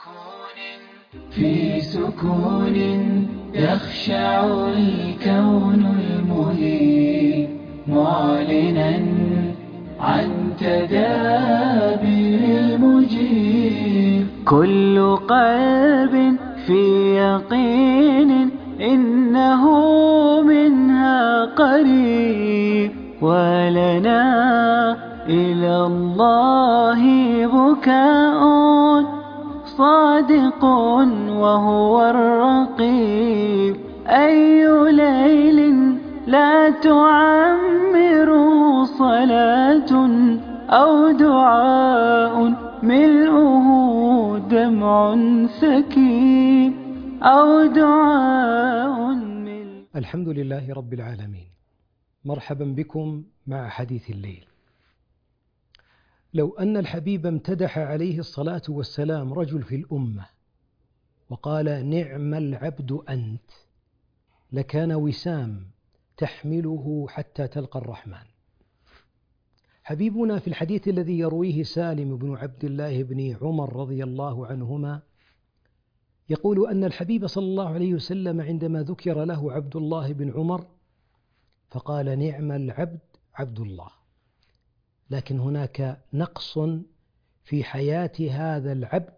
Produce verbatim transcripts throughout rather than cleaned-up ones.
سكون في سكون يخشع الكون المهيب معلنا عن تدابير المجيب. كل قلب في يقين إنه منها قريب، ولنا إلى الله بكاء صادق وهو الرقيب. أي ليل لا تعمر صلاة أو دعاء ملؤه دمع سكيب أو دعاء ملؤه. الحمد لله رب العالمين، مرحبا بكم مع حديث الليل. لو أن الحبيب امتدح عليه الصلاة والسلام رجل في الأمة وقال نعم العبد أنت، لكان وسام تحمله حتى تلقى الرحمن. حبيبنا في الحديث الذي يرويه سالم بن عبد الله بن عمر رضي الله عنهما يقول أن الحبيب صلى الله عليه وسلم عندما ذكر له عبد الله بن عمر فقال نعم العبد عبد الله، لكن هناك نقص في حياة هذا العبد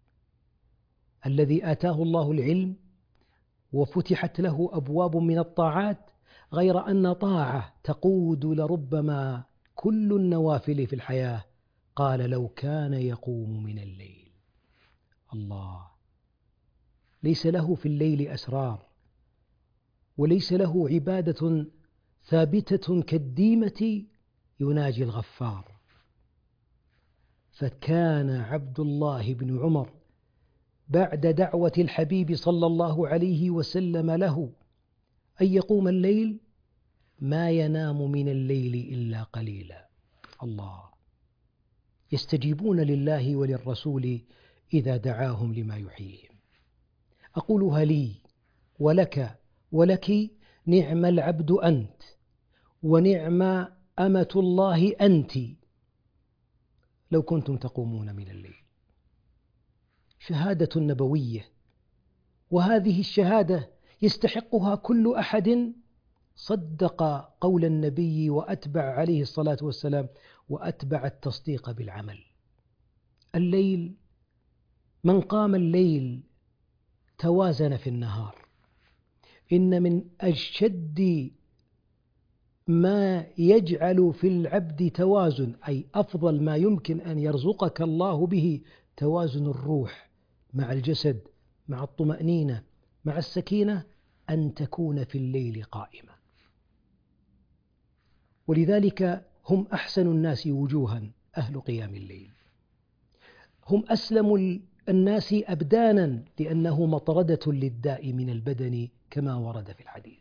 الذي آتاه الله العلم وفتحت له أبواب من الطاعات، غير أن طاعة تقود لربما كل النوافل في الحياة. قال لو كان يقوم من الليل. الله، ليس له في الليل أسرار، وليس له عبادة ثابتة كالديمة يناجي الغفار. فكان عبد الله بن عمر بعد دعوة الحبيب صلى الله عليه وسلم له أن يقوم الليل ما ينام من الليل إلا قليلا. الله، يستجيبون لله وللرسول إذا دعاهم لما يحييهم. أقولها لي ولك ولك، نعم العبد أنت ونعم أمة الله أنت لو كنتم تقومون من الليل. شهادة نبوية، وهذه الشهادة يستحقها كل أحد صدق قول النبي وأتبع عليه الصلاة والسلام وأتبع التصديق بالعمل. الليل، من قام الليل توازن في النهار. إن من أشد ما يجعل في العبد توازن، أي أفضل ما يمكن أن يرزقك الله به، توازن الروح مع الجسد، مع الطمأنينة، مع السكينة، أن تكون في الليل قائمة. ولذلك هم أحسن الناس وجوها أهل قيام الليل، هم أسلم الناس أبدانا، لأنه مطردة للداء من البدن كما ورد في الحديث.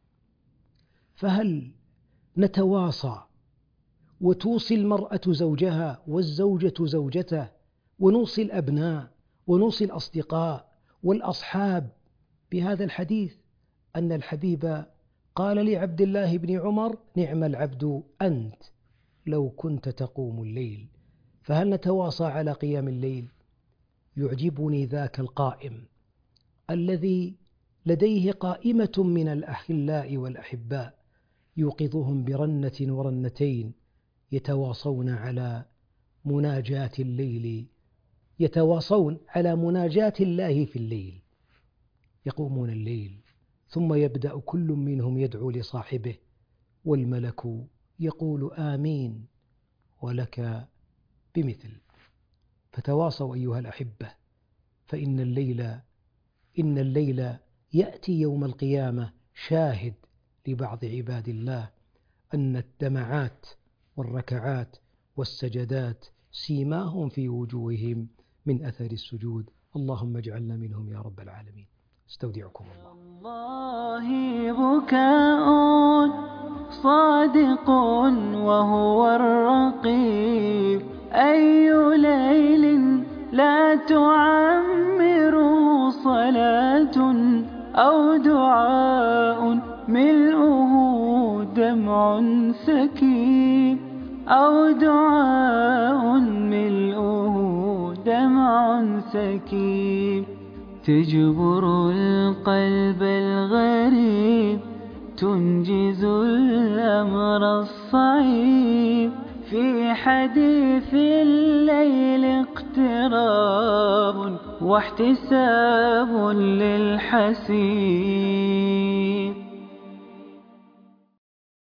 فهل نتواصى وتوصي المرأة زوجها والزوجة زوجته، ونوصي الأبناء ونوصي الأصدقاء والأصحاب بهذا الحديث أن الحبيب قال لعبد الله بن عمر نعم العبد أنت لو كنت تقوم الليل. فهل نتواصى على قيام الليل؟ يعجبني ذاك القائم الذي لديه قائمة من الأخلاء والأحباء يوقظهم برنة ورنتين، يتواصون على مناجاة الليل، يتواصون على مناجاة الله في الليل. يقومون الليل ثم يبدأ كل منهم يدعو لصاحبه، والملك يقول آمين ولك بمثل. فتواصوا أيها الأحبة، فإن الليل إن الليل يأتي يوم القيامة شاهد لبعض عباد الله أن الدمعات والركعات والسجدات سيماهم في وجوههم من أثر السجود. اللهم اجعلنا منهم يا رب العالمين. استودعكم الله. الله بكاء صادق وهو الرقيب. أي ليل لا تعمر صلاة أو دعاء ملؤه دمع سكيب أو دعاء ملؤه دمع سكيب، تجبر القلب الغريب، تنجز الأمر الصعيب. في حديث الليل اقتراب واحتساب للحسيب.